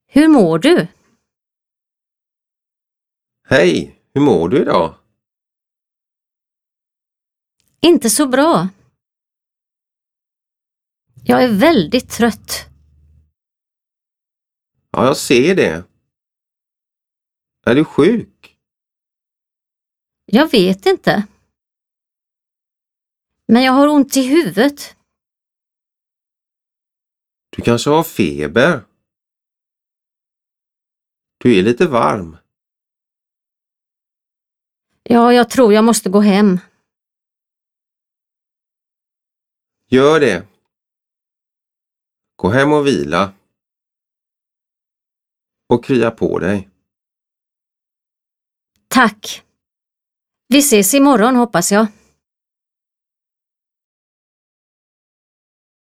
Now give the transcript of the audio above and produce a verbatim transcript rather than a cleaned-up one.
Hur mår du? Hej, hur mår du idag? Inte så bra. Jag är väldigt trött. Ja, jag ser det. Är du sjuk? Jag vet inte. Men jag har ont i huvudet. Du kanske har feber? Du är lite varm. Ja, jag tror jag måste gå hem. Gör det. Gå hem och vila. Och krya på dig. Tack. Vi ses imorgon hoppas jag.